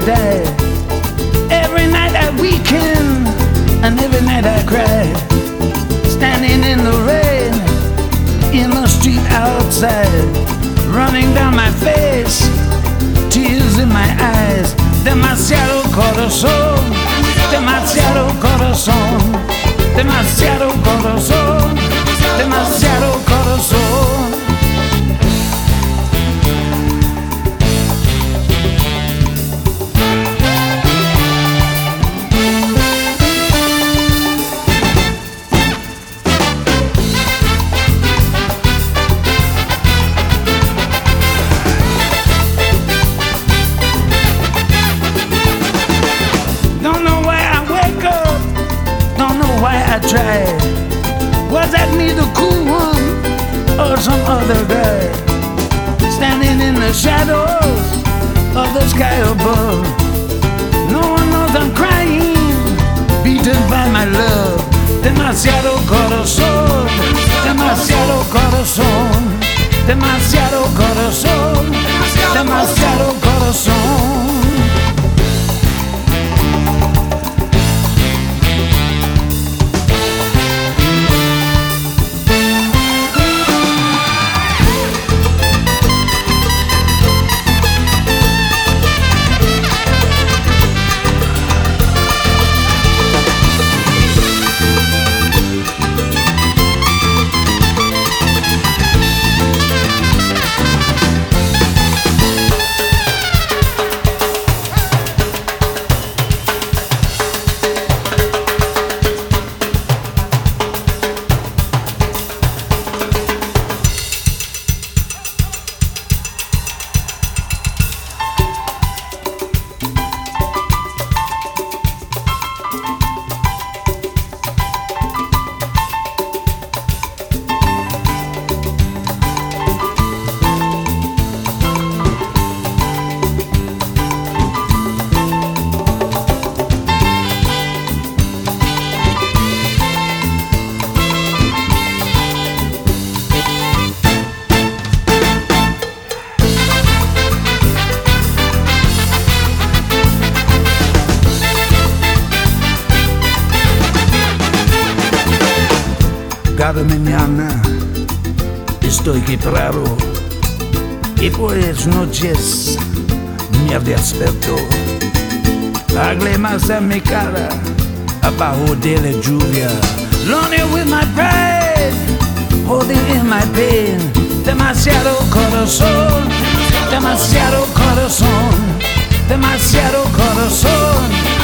die. Every night I weaken, and every night I cry. Standing in the rain, in the street outside, running down my face, tears in my eyes. Demasiado corazón, demasiado corazón, demasiado corazón, demasiado corazón. Try. Was that me, the cool one, or some other guy? Standing in the shadows of the sky above. No one knows I'm crying, beaten by my love. Demasiado corazón, demasiado corazón, demasiado corazón, demasiado corazón. Cada mañana estoy quebrado y por las noches me despierto. Lágrimas en mi cara abajo de la lluvia. Lonely with my pride, holding in my pain. Demasiado corazón, demasiado corazón, demasiado corazón.